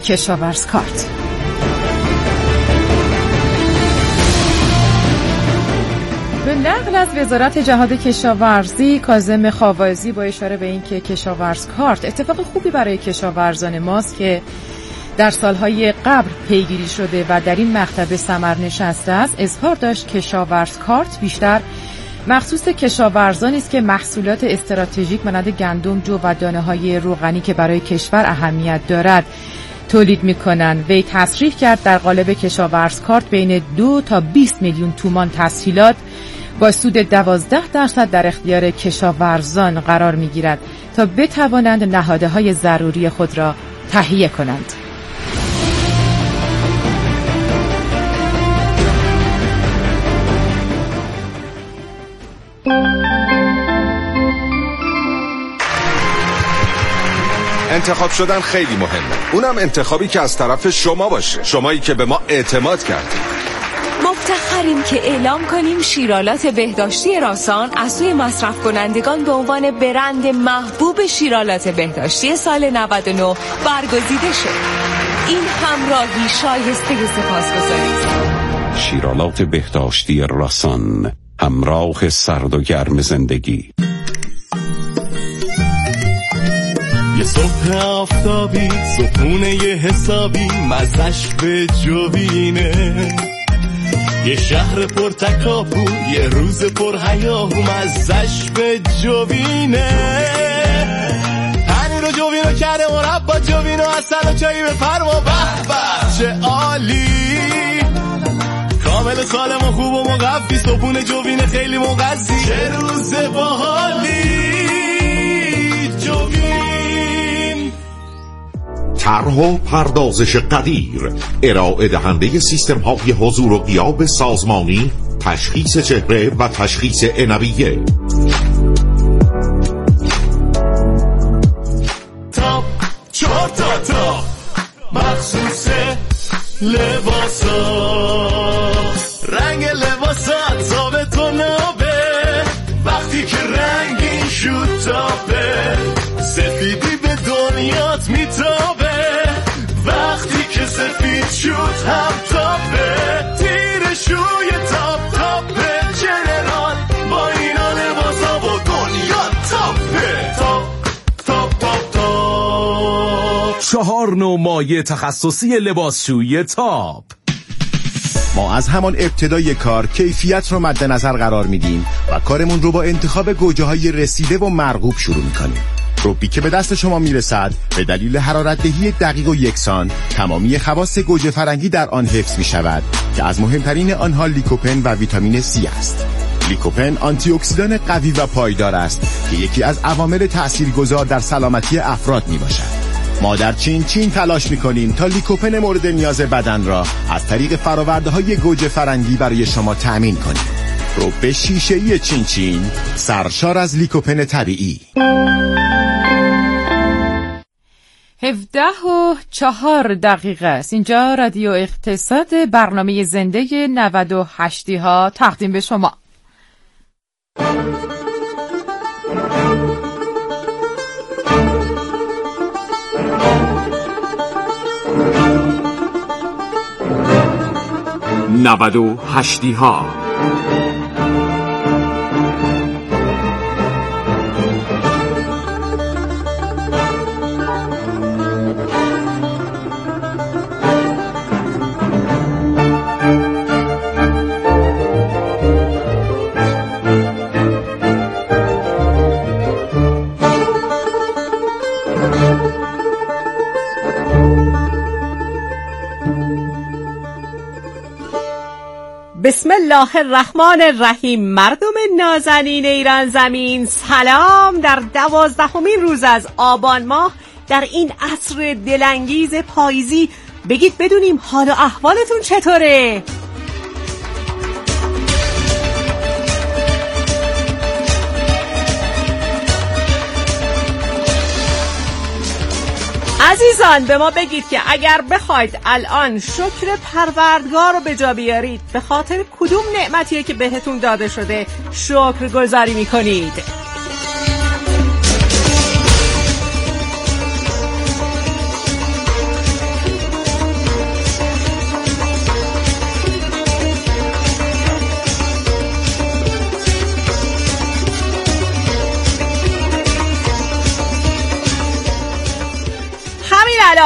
کشاورز کارت. به نقل از وزارت جهاد کشاورزی کاظم خاوازی با اشاره به این که کشاورز کارت اتفاق خوبی برای کشاورزان ماست که در سالهای قبل پیگیری شده و در این مقطع ثمر نشسته است، اظهار داشت کشاورز کارت بیشتر مخصوص کشاورزانی است که محصولات استراتژیک مانند گندم، جو و دانه‌های روغنی که برای کشور اهمیت دارد تولید می‌کنند. وی تصریح کرد در قالب کشاورز کارت بین 2 تا 20 میلیون تومان تسهیلات با سود 12% در اختیار کشاورزان قرار می‌گیرد تا بتوانند نهادهای ضروری خود را تهیه کنند. انتخاب شدن خیلی مهمه، اونم انتخابی که از طرف شما باشه، شمایی که به ما اعتماد کردید. مفتخریم که اعلام کنیم شیرالات بهداشتی راسان از سوی مصرف کنندگان به عنوان برند محبوب شیرالات بهداشتی سال 99 برگزیده شد. این همراهی شایسته سپاسگزاری است. شیرالات بهداشتی راسان، همراه سرد و گرم زندگی. یه صبح آفتابی، صبحونه یه حسابی، مزش به جوینه. یه شهر پر تکاپو، یه روز پر هیاهو، مزش به جوینه. پنیر و جوینو کرده مربا، جوینو اصل و چایی به فرما، به به چه عالی. کامل سالم و خوب و مقفی، صبحونه جوینه خیلی مغذی، چه روز باحالی. طرح و پردازش قدیر، ارائه دهنده سیستم های حضور و غیاب سازمانی، تشخیص چهره و تشخیص عنبیه. تاپ 4 تا مخصوص لباسا، رنگ لباسات ثابت و نابه، وقتی که رنگین شد تابه، سفیدی به دنیات میتابه، وقتی که سفید شد هم تابه، تیر شوی تاپ تابه، جنرال با اینا لباسا و دنیا تابه. تاپ 4 نوع مایع تخصصی لباسشویی تاپ. ما از همان ابتدای کار کیفیت رو مد نظر قرار میدیم و کارمون رو با انتخاب گوجه‌های رسیده و مرغوب شروع میکنیم. روبی که به دست شما میرسد به دلیل حرارت‌دهی دقیق و یکسان تمامی خواص گوجه فرنگی در آن حفظ می شود که از مهمترین آنها لیکوپن و ویتامین C است. لیکوپن آنتی اکسیدان قوی و پایدار است که یکی از عوامل تاثیرگذار در سلامتی افراد می باشد. ما در چین تلاش می کنیم تا لیکوپن مورد نیاز بدن را از طریق فرآورده‌های گوجه فرنگی برای شما تأمین کنیم. روب شیشه‌ای چین سرشار از لیکوپن طبیعی. 17:04 است. اینجا رادیو اقتصاد، برنامه زنده 98 ها تقدیم به شما. نود ها. بسم الله الرحمن الرحیم. مردم نازنین ایران زمین، سلام. در 12مین روز از آبان ماه در این عصر دلانگیز پاییزی بگید بدونیم حال و احوالتون چطوره؟ عزیزان به ما بگید که اگر بخواید الان شکر پروردگار رو به جا بیارید به خاطر کدوم نعمتیه که بهتون داده شده شکر گزاری میکنید؟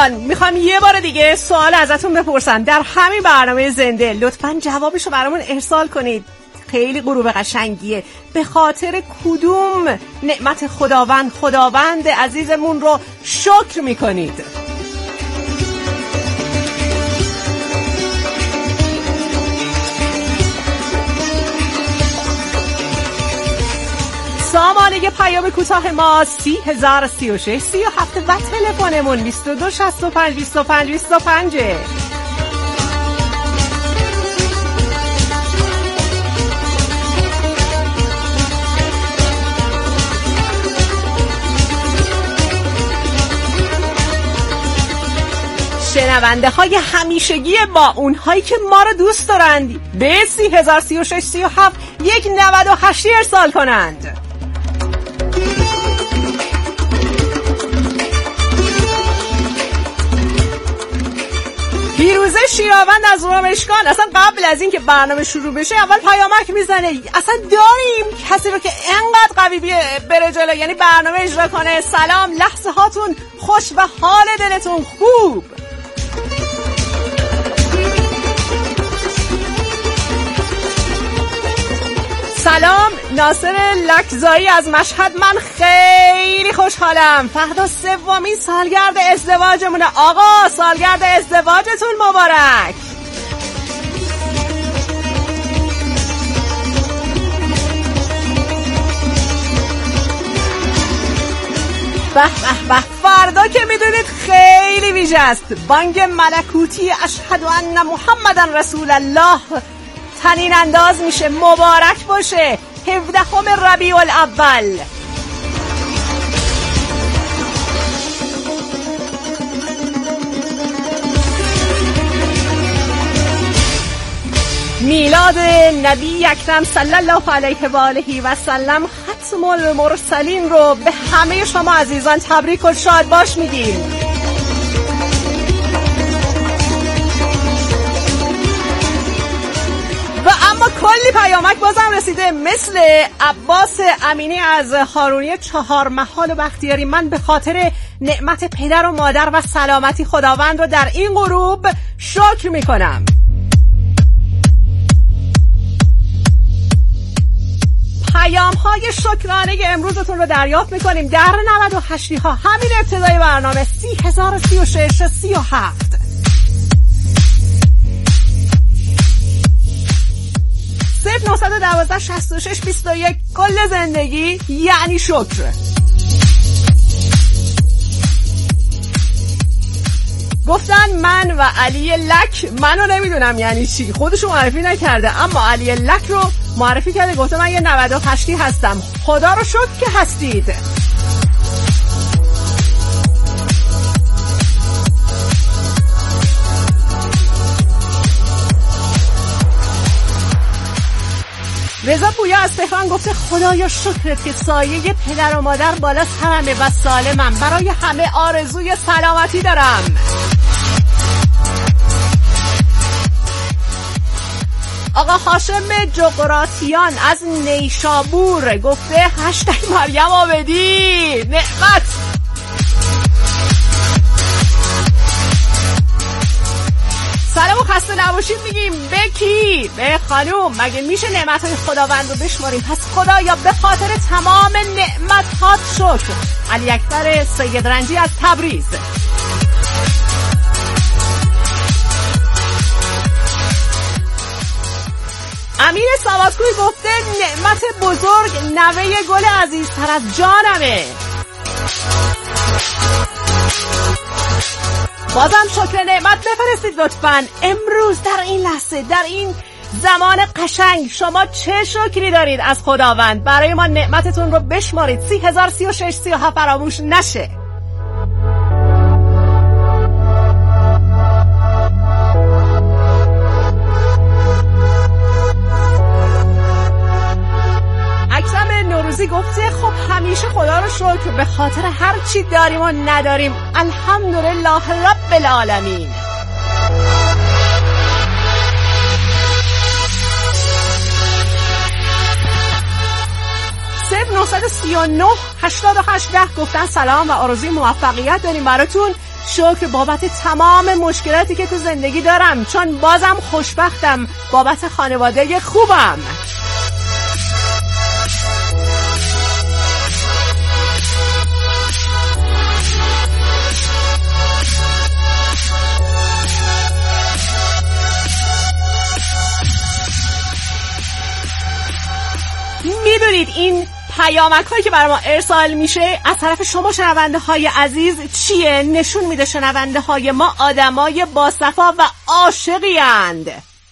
دوستان میخوام یه بار دیگه سوال ازتون بپرسم در همین برنامه زنده، لطفاً جوابشو برامون ارسال کنید. خیلی غروب قشنگیه. به خاطر کدوم نعمت خداوند عزیزمون رو شکر میکنید؟ سامانه پیام کوتاه ما 3036 37 و تلفنمون 22 65 25 25. شنونده های همیشگی با اونهایی که ما رو دوست دارند به 3036 37 یک 98 ارسال کنند. پیروزه شیراوند از رامشگان اصلا قبل از این که برنامه شروع بشه اول پیامک میزنه. اصلا داریم کسی رو که انقدر قوی بره جلو، یعنی برنامه اجرا کنه. سلام، لحظه هاتون خوش و حال دلتون خوب. سلام، ناصر لکزایی از مشهد. من خیلی خوشحالم. فردا 3مین سالگرد ازدواجمونه. آقا سالگرد ازدواجتون مبارک. به به به، فردا که میدونید خیلی ویژه است. بانگ ملکوتی اشهد ان محمدن رسول الله تنین انداز میشه. مبارک باشه 17 ربیع الاول. میلاد نبی اکرم صلی الله علیه و آله و سلم ختم المرسلین رو به همه شما عزیزان تبریک و شاد باش میگیم. و اما کلی پیامک بازم رسیده، مثل عباس امینی از هارونی 4 محال و بختیاری. من به خاطر نعمت پدر و مادر و سلامتی خداوند رو در این غروب شکر میکنم. پیام های شکرانه امروزتون رو دریافت میکنیم در 98 ها، همین ابتدای برنامه 3036 37. صرف 912 66 21. کل زندگی یعنی شکر. گفتن من و علی لک، منو نمیدونم یعنی چی، خودشو معرفی نکرده اما علی لک رو معرفی کرده. گفته من یه 98 هستم. خدا رو شکر که هستید. رضا پویا از تهران گفته خدایا شکرت که سایه پدر و مادر بالا سرمه و سالمم. برای همه آرزوی سلامتی دارم. آقا هاشم جغراتیان از نیشابور گفته هشتگ مریم آبدی نعمت. سلام و خسته نباشید میگیم. به کی؟ به خانوم. مگه میشه نعمتهای خداوند رو بشماریم؟ پس خدایا به خاطر تمام نعمتات شکر. علی اکبر سید رنجی از تبریز. امیر سوادکوی گفته نعمت بزرگ نوه گل عزیزتر از جانمه. بازم شکر نعمت بفرستید لطفاً. امروز در این لحظه، در این زمان قشنگ شما چه شکری دارید از خداوند؟ برای ما نعمتتون رو بشمارید. 3036 37 فراموش نشه. نوروزی گفته خب همیشه خدا رو شکر به خاطر هر چی داریم و نداریم. الحمدلله رب العالمین. صرف 939 88 10 گفتن سلام و آرزوی موفقیت داریم براتون. شکر بابت تمام مشکلاتی که تو زندگی دارم، چون بازم خوشبختم بابت خانواده خوبم. میدونید این پیامک هایی که برای ما ارسال میشه از طرف شما شنونده های عزیز چیه؟ نشون میده شنونده های ما آدمای باصفا و عاشقی اند.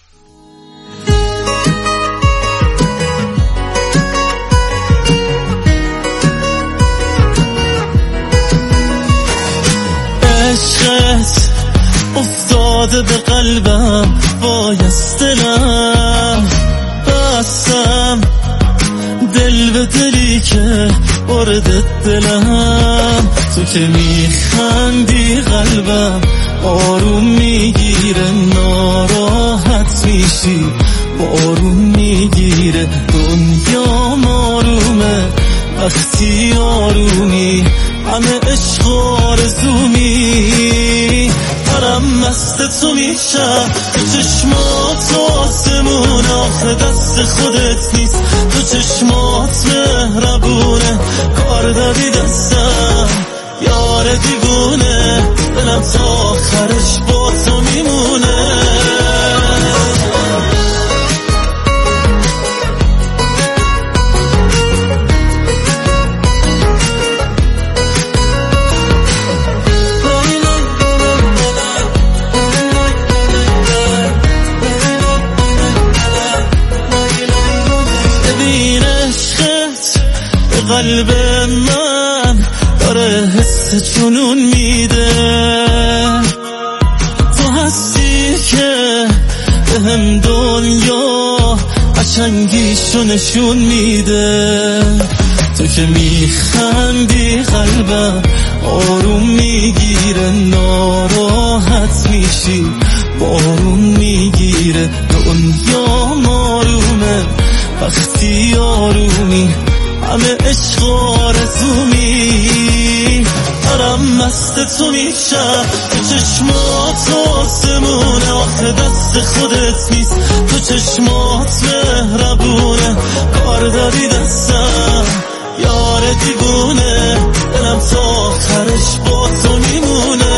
عشقت افتاده به قلبم، بایستلم بستم دل به دلی که برد دلم. تو که میخندی قلبم آروم میگیره، ناراحت میشی بارون میگیره. دنیا آرومه وقتی آرومی، همه عشق آرزومی. دارم مست تو میشم، تو چشمات آسمون، آخه دست خودت نیست، تو چشمات مهربونه. کار دادی دستم یار دیوونه، دلم تا آخرش با تو میمونه. قلب من داره حس جنون میده، تو هستی که بهم دنیا قشنگیشو نشون میده. تو که میخندی قلبم آروم میگیره، ناراحت میشی بارون میگیره. دنیا آرومه وقتی آرومی، همه عشق آرزومی. دارم مست تو میشم، تو چشمات آسمونه، آخه دست خودت نیست، تو چشمات مهربونه. کار دادی دستم یار دیوونه، دلم تا آخرش با تو میمونه.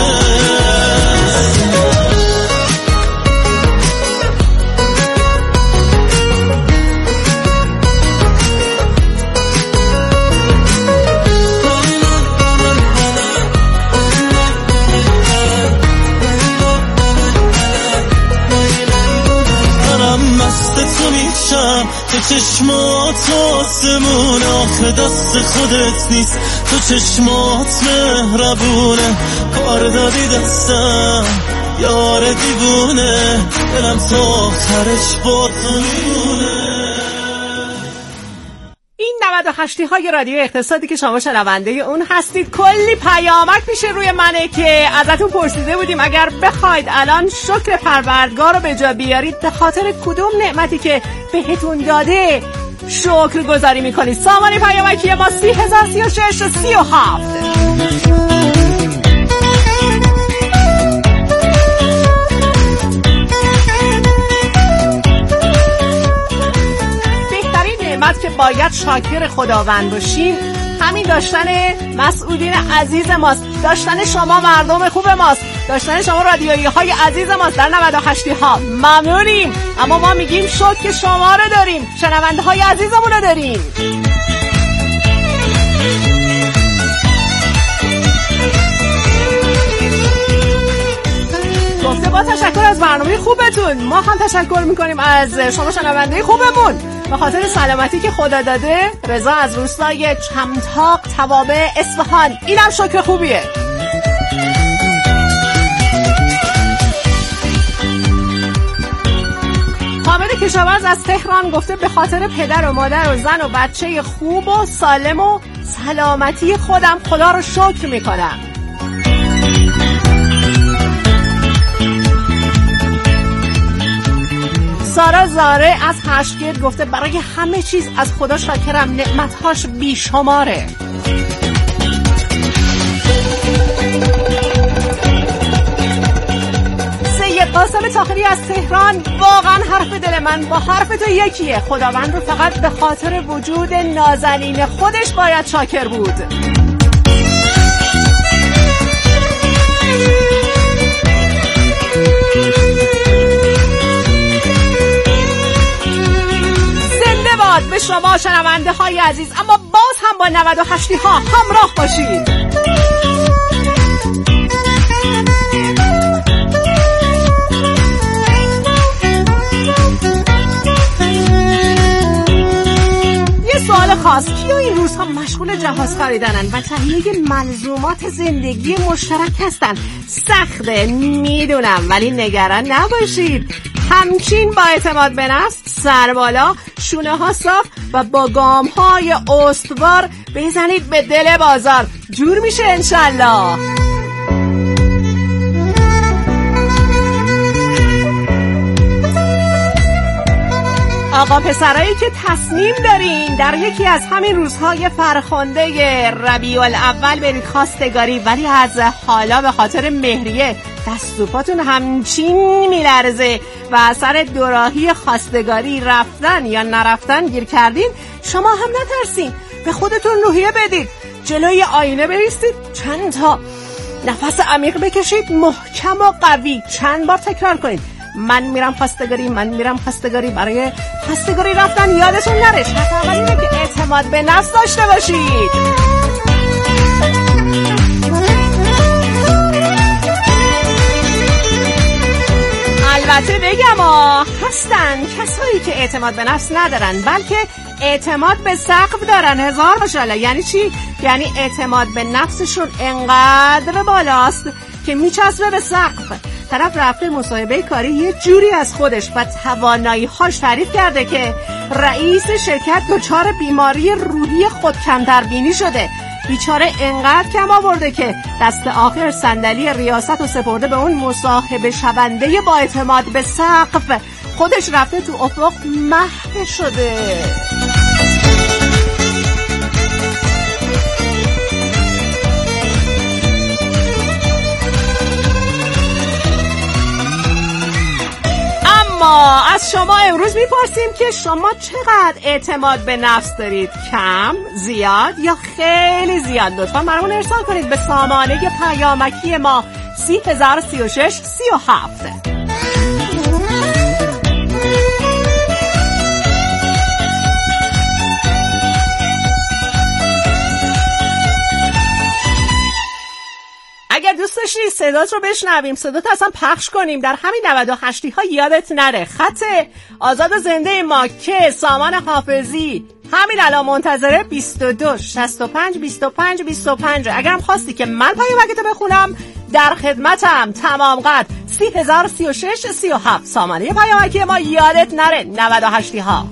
تو چشمات آسمون، آخه دست خودت نیست، تو چشمات مهربونه. کار دادی دستم یار دیوونه، دلم تا آخرش با تو میمونه. این 98 های رادیو اقتصادی که شما شنونده اون هستید، کلی پیامک میشه روی منه که ازتون پرسیده بودیم اگر بخواید الان شکر پروردگار رو به جا بیارید به خاطر کدوم نعمتی که بهتون داده شکر گذاری میکنید. سامانه پیامکی ما 30,036 و 37. که باید شاکر خداوند باشیم همین داشتن مسئولین عزیز ماست، داشتن شما مردم خوب ماست، داشتن شما رادیویی های عزیز ماست در 98 ها. ممنونیم، اما ما میگیم شکر که شما رو داریم، شنونده های عزیزمون رو داریم. گفته با تشکر از برنامه خوبتون، ما هم تشکر میکنیم از شما شنونده خوبمون به خاطر سلامتی که خدا داده. رضا از روستای چمتاق توابع اصفهان، اینم شکر خوبیه. حامد کشاورز از تهران گفته به خاطر پدر و مادر و زن و بچه خوب و سالم و سلامتی خودم خدا رو شکر میکنم. سارا زاره از هشتگرد گفته برای همه چیز از خدا شاکرم، نعمتهاش بیشماره. قاسم طاهری از تهران. واقعا حرف دل من با حرف تو یکیه. خداوند رو فقط به خاطر وجود نازنین خودش باید شاکر بود. زنده باد به شما شنونده های عزیز، اما باز هم با 98 ها همراه باشید. سوال خاص، کیا این روزها مشغول جهاز خریدنن و تهیه ملزومات زندگی مشترک هستن؟ سخته میدونم، ولی نگران نباشید. همچین با اعتماد به نفس، سر بالا، شونه ها صاف و با گام های استوار بزنید به دل بازار. جور میشه انشالله. آقا پسرایی که تصمیم دارین در یکی از همین روزهای فرخنده ربیع الاول برید خواستگاری، ولی از حالا به خاطر مهریه دست و پاتون همچین میلرزه و سر دوراهی خواستگاری رفتن یا نرفتن گیر کردین، شما هم نترسین، به خودتون روحیه بدید، جلوی آینه بایستید، چند تا نفس عمیق بکشید، محکم و قوی چند بار تکرار کنید: من میرم خواستگاری، من میرم خواستگاری. برای خواستگاری رفتن یادتون نره شرط اول اینه که اعتماد به نفس داشته باشید. البته بگم هستن کسایی که اعتماد به نفس ندارن، بلکه اعتماد به سقف دارن. هزار ماشاءالله. یعنی چی؟ یعنی اعتماد به نفسشون انقدر بالاست که میچسبه به سقف. طرف رفته مصاحبه کاری یه جوری از خودش و توانایی‌هاش تعریف کرده که رئیس شرکت دچار بیماری روحی خود کمتربینی شده. بیچاره انقدر کم آورده که دست آخر صندلی ریاست رو سپرده به اون مصاحبه شونده با اعتماد به سقف. خودش رفته تو افق محو شده. ما از شما امروز میپرسیم که شما چقدر اعتماد به نفس دارید؟ کم، زیاد یا خیلی زیاد؟ لطفا برامون ارسال کنید به سامانه پیامکی ما 3036 37. اگر دوست داشتی صدات رو بشنویم، صدات اصلا پخش کنیم در همین 98 ها، یادت نره خط آزاد زنده ما که سامان حافظی همین الان منتظره 22 65 25 25. اگرم خواستی که من پیامکتو بخونم در خدمتم، تمام قد 3036 37 سامانه پیامکی ما، یادت نره 98 ها.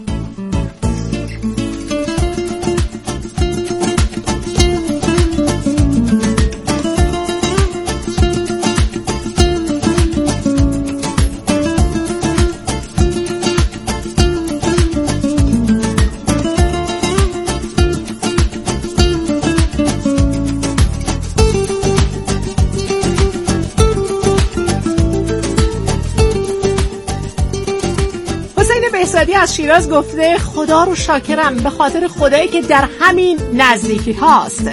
از شیراز گفته خدا رو شاکرم به خاطر خدایی که در همین نزدیکی هاست.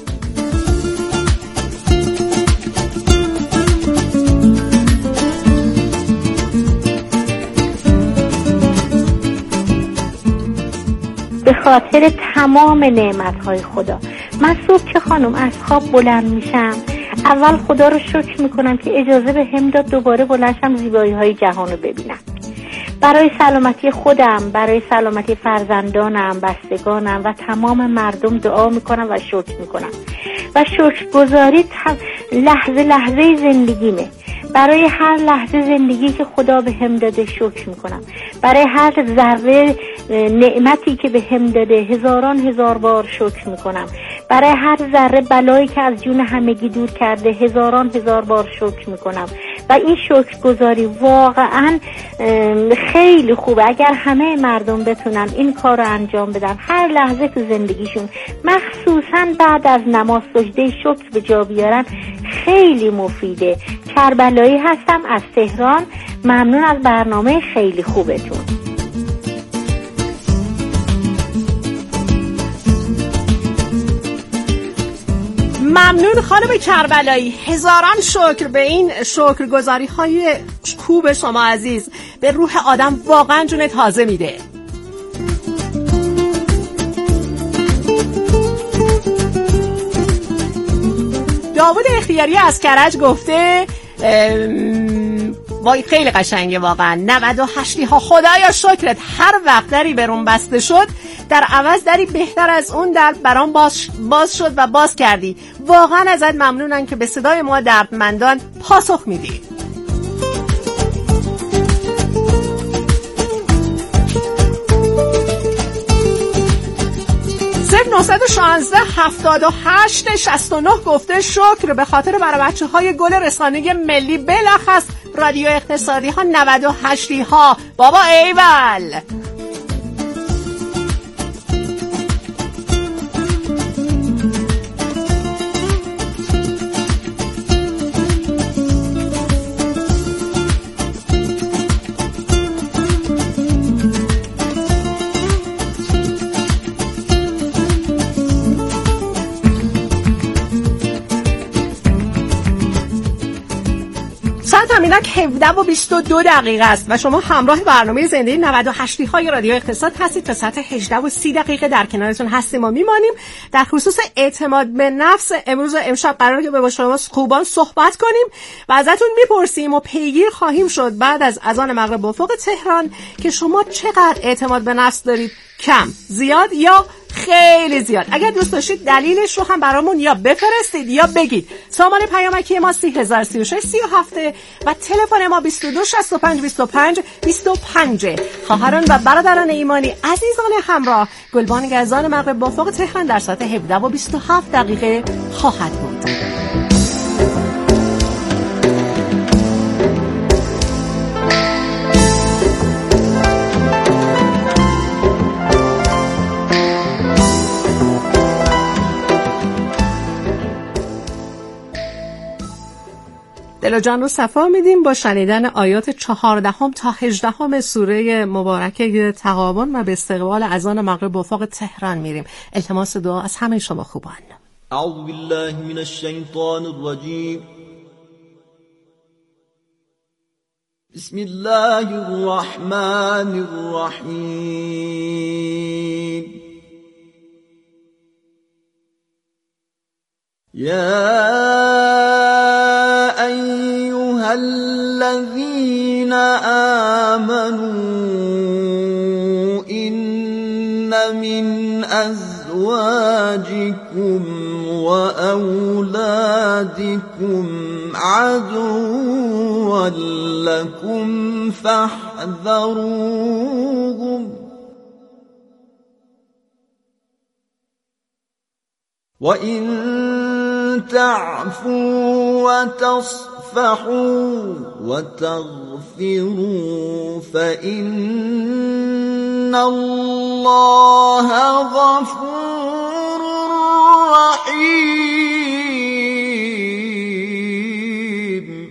به خاطر تمام نعمت‌های خدا. من صبح که خانم از خواب بلند میشم، اول خدا رو شکر میکنم که اجازه به هم داد دوباره بلند شم زیبایی‌های جهان رو ببینم. برای سلامتی خودم، برای سلامتی فرزندانم، بستگانم و تمام مردم دعا میکنم و شکر میکنم و شکرگزاری لحظه لحظه زندگیمه. برای هر لحظه زندگی که خدا به هم داده شکر میکنم. برای هر ذره نعمتی که به هم داده هزار بار شکر میکنم. برای هر ذره بلایی که از جون همگی دور کرده هزار بار شکر میکنم. و این شکرگزاری واقعا خیلی خوبه. اگر همه مردم بتونن این کار رو انجام بدن هر لحظه تو زندگیشون، مخصوصا بعد از نماز سجده شکر به جا بیارن، خیلی مفیده. کربلایی هستم از تهران ممنون از برنامه خیلی خوبتون. ممنون خانم کربلایی، هزاران شکر به این شکرگزاری های خوب شما عزیز. به روح آدم واقعا جون تازه میده. داوود اختیاری از کرج گفته وای خیلی قشنگه واقعا. 98 ها خدایا شکرت، هر وقت دری برون بسته شد در عوض دری بهتر از اون در برام باز شد و باز کردی. واقعا ازت ممنونم که به صدای ما دردمندان پاسخ میدی. 916 78 69 گفته شکر به خاطر برای بچه‌های گل رسانه ملی بلخص رادیو اقتصادی ها 98 ها. بابا ایول. همینک 17:22 است و شما همراه برنامه زنده 98 های رادیو اقتصاد هستید. تا ساعت 18:30 در کنارتون هستیم و میمانیم. در خصوص اعتماد به نفس امشب قراره که با شما خوبان صحبت کنیم و ازتون میپرسیم و پیگیر خواهیم شد بعد از اذان مغرب به افق تهران که شما چقدر اعتماد به نفس دارید، کم، زیاد یا خیلی زیاد. اگر دوست داشتید دلیلش رو هم برامون یا بفرستید یا بگید. سامان پیامکی ما 3036 37 و تلفن ما 22 65 25 25. خواهران و برادران ایمانی عزیزان همراه، گلبانگ اذان مغرب با افق تهران در ساعت 17:27 خواهد بود. دل و جان رو صفا میدیم با شنیدن آیات 14 تا 18 سوره مبارکه تغابن و به استقبال اذان مغرب به افق تهران میریم. التماس دعا از همه شما خوبان. اعوذ بالله من الشیطان الرجیم. بسم الله الرحمن الرحیم. یا أيها الذين آمنوا إن من أزواجكم وأولادكم عدوا لكم فاحذروهم وإن تعفوا وتصفحوا وتغفروا فإن الله غفور رحيم.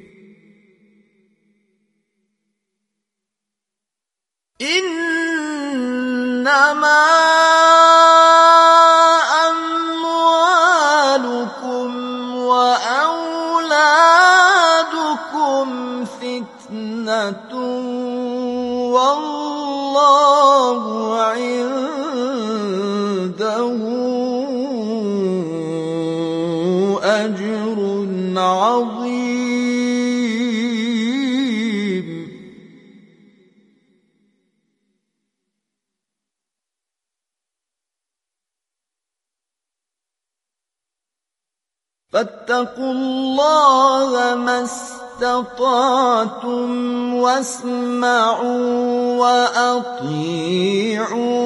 إنما والله عنده أجر عظيم. فاتقوا الله ما استطعتم واسمعوا وأطيعوا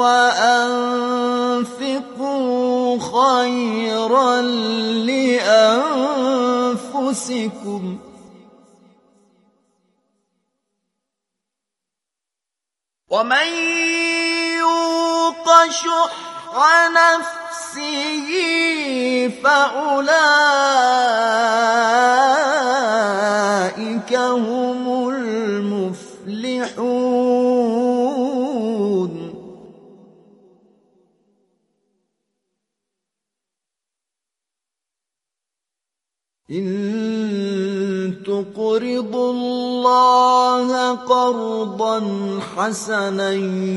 وأنفقوا خيرا لأنفسكم ومن يوق شح نفسه فأولئك أولئك هم المفلحون. إن تقرضوا الله قرضا حسنا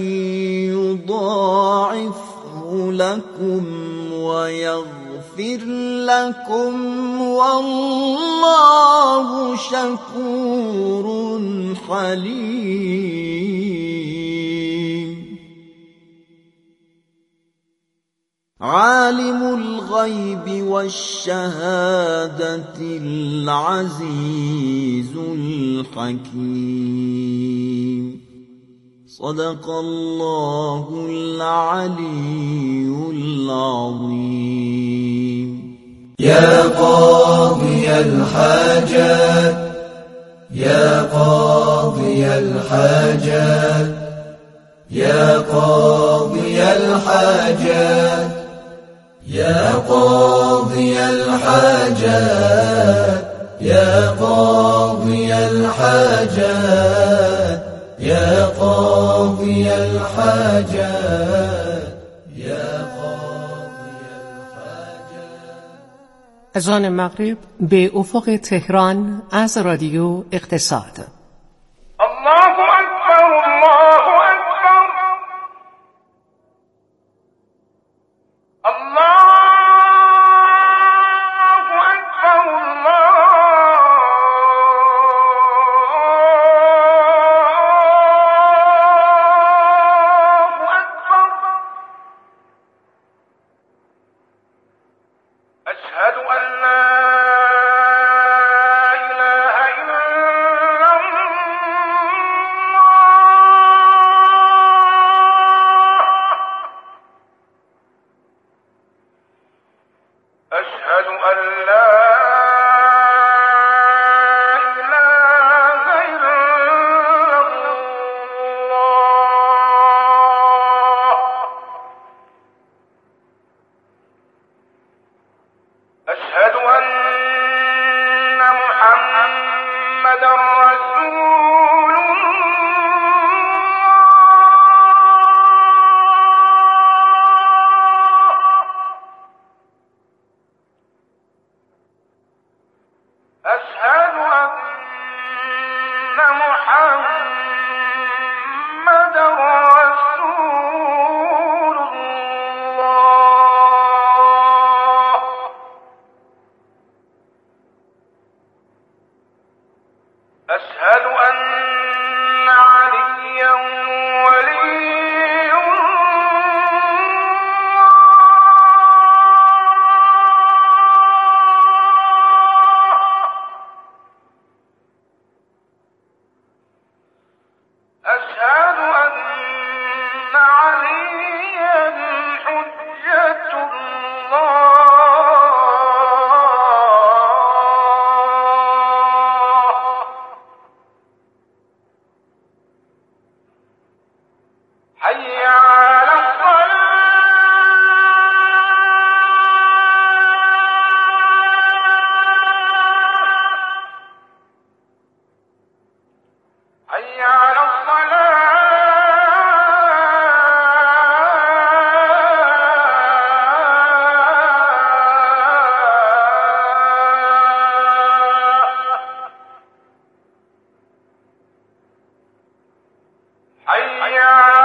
يضاعفه لكم ويغفر لكم والله شكور حليم. عالم الغيب والشهادة العزيز الحكيم. صدق الله العلي العظيم. يا قاضي الحاجات يا قاضي الحاجات يا قاضي الحاجات يا قاضي الحاجات يا قاضي الحاجات يا قاضي الحاجات يا قاضي الحاجات. اذان مغرب به افق تهران از رادیو اقتصاد. الله اکبر الله اکبر الله اکبر الله اکبر. اشهد ان لا اله الا أشهد أن لا إله إلا الله. أشهد أن محمدا رسول أشهد أن محمدا رسول الله. أشهد أن عليا ولي أشهد أن عليا حجة الله. حي على الصلاة حي على الصلاة حي على